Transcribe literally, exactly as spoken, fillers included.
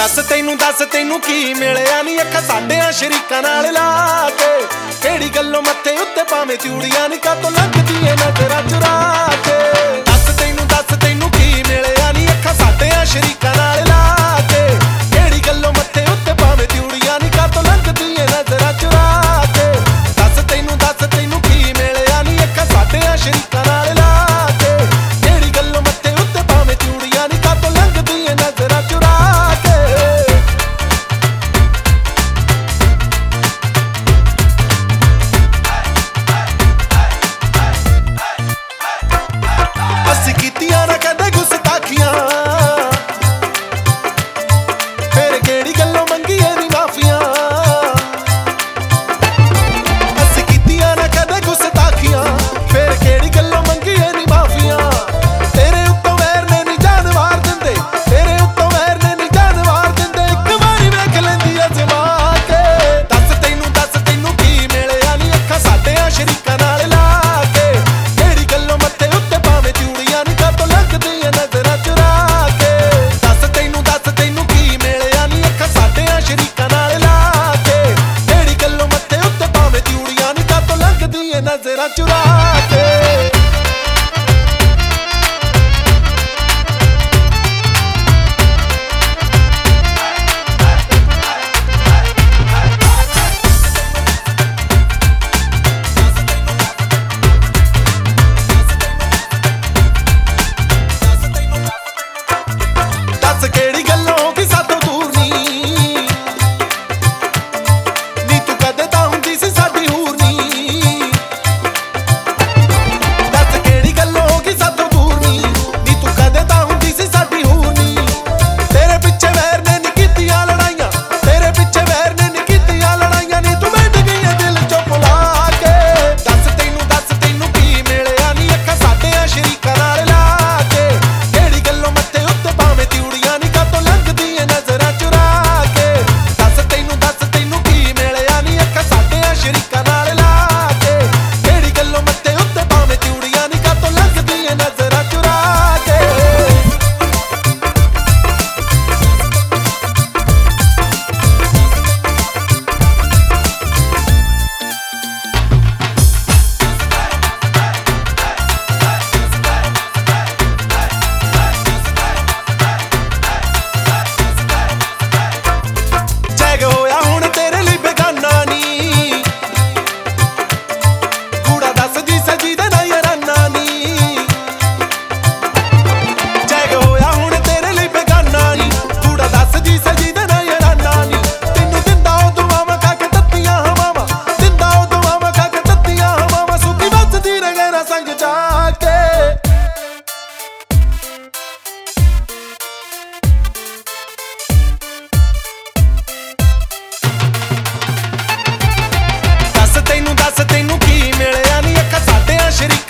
दस तैनू दस तैनू की मिलिया नी अखा साडियां शरीकां नाल ला के केड़ी गल्लों मत्थे उत्ते भावें चूड़ियां नी कातों लंघदियां नज़रां चुरा के दस तैनू दस तैनू की मिलिया नी अखा साडियां शरीकां नाल ला के केड़ी गल्लों मत्थे उत्ते भावें चूड़ियां नी कातों लंघदियां नज़रां चुरा के दस तैनू दस तैनू की मिलिया नी अखा साडियां शरीकां नाल ला के केड़ी गल्लों मत्थे उत्ते भावें चूड़ियां नी कातों लंघदियां नज़रां चुरा के ਅਸੀਂ ਕੀਤੀਆਂ ਨਾ ਕਦੇ ਗੁਸਤਾਖੀਆਂ ਫਿਰ ਕਿਹੜੀ ਗੱਲੋਂ ਮੰਗੀਏ ਨੀ ਮਾਫੀਆਂ ਅਸੀਂ ਕੀਤੀਆਂ ਨਾ ਕਦੇ ਗੁਸਤਾਖੀਆਂ ਫਿਰ ਕਿਹੜੀ ਗੱਲੋਂ ਮੰਗੀਏ ਨੀ ਮਾਫੀਆਂ ਤੇਰੇ ਉੱਤੋਂ ਵੈਰ ਨੇ ਨੀ ਜਾਨ ਵਾਰ ਦਿੰਦੇ ਤੇਰੇ ਉੱਤੋਂ ਵੈਰ ਨੇ ਨੀ ਜਾਨ ਵਾਰ ਦਿੰਦੇ ਇੱਕ ਵਾਰੀ ਵੇਖ ਲੈਂਦੀ ਅਜ਼ਮਾ ਕੇ ਦੱਸ ਤੈਨੂੰ ਦੱਸ ਤੈਨੂੰ ਕੀ ਮਿਲਿਆ ਨੀ ਅੱਖਾਂ ਸਾਡਿਆਂ ਸ਼ਰੀਕਾਂ ਨਾਲ ਲਾ ਕੇ ਕਿਹੜੀ ਗੱਲੋਂ ਮੱਥੇ ਉੱਤੇ ਭਾਵੇਂ ਚੂੜੀਆਂ ਨੀ ਕਾਤੋਂ ਲੰਘਦੀਆਂ ਨਜ਼ਰਾਂ ਚੁਰਾ ਕੇ ਦੱਸ ਤੈਨੂੰ ਦੱਸ ਤੈਨੂੰ ਕੀ ਮਿਲਿਆ ਨੀ ਅੱਖਾਂ ਸਾਡਿਆਂ ਸ਼ਰੀਕਾਂ ਨਾਲ ਲਾ ਕੇ ਕਿਹੜੀ ਗੱਲੋਂ ਮੱਥੇ ਉੱਤੇ ਭਾਵੇਂ ਚੂੜੀਆਂ ਨੀ ਕਾਤੋਂ ਲੰਘਦੀਆਂ ਨਜ਼ਰਾਂ ਚੁਰਾ ਕੇ दस केड़ी गल्लों की सातों दूर नी नी तू कदे तां हुंदी सी साडी हूर नी दस केड़ी गल्लों की सातों दूर नी नी तू कदे तां हुंदी सी साडी हूर नी तेरे पिछे वैर ने नी कीतियां लड़ाइयां तेरे पिछे वैर ने नी कीतियां लड़ाइयां नी तू बैठ गई है दिल चो भुला के दस तैनू दस तैनू की मिलिया नी अखा साडियां शरीकां नाल ला के केड़ी गल्लों मत्थे उत्ते भावें चूड़ियां नी कातों लंघदियां नज़रां चुरा के दस तैनू दस तैनू की मिलिया नी अखा साडियां शरीकां नाल ला के केड़ी गल्लों मत्थे उत्ते भावें चूड़ियां नी कातों लंघदियां नज़रां चुरा के जैग होया हुण तेरे लिए बेगाना नी कूड़ा दस जी सजी दे ना याराना नी जैग होया हुण तेरे लिए बेगाना नी कूड़ा दस जी सजी दे ना याराना नी तैनू दिंदा ओ दुआवां खा के तत्तियां हवावां दिंदा ओ दुआवां खा के तत्तियां हवावां सुखी वसदी रहे ना संग जाके दस तैनू दस तैनू की मिलिया नी अखा साडियां शरीकां